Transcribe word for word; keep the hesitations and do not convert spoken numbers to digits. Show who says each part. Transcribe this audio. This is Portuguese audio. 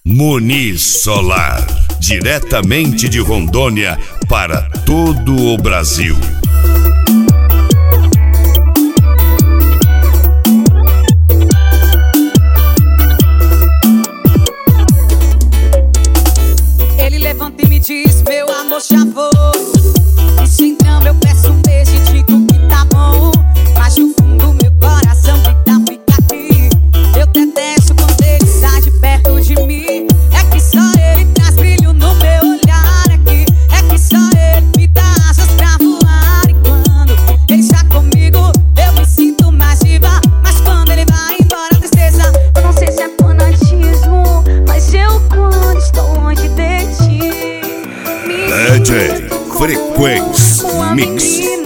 Speaker 1: Muniz Solar, diretamente de Rondônia para todo o Brasil.
Speaker 2: Ele levanta e me diz: meu amor, já vou. Isso então eu peço um beijo e digo que tá bom. Mas no fundo meu coração fica, fica aqui. Eu detesto quando ele sai de perto de mim. É que só ele traz brilho no meu olhar aqui. É que só ele me dá asas pra voar. E quando ele está comigo eu me sinto mais viva. Mas quando ele vai embora, a tristeza.
Speaker 3: Eu não sei se é fanatismo, mas eu quando estou longe de ti
Speaker 1: D J Frequência Mix.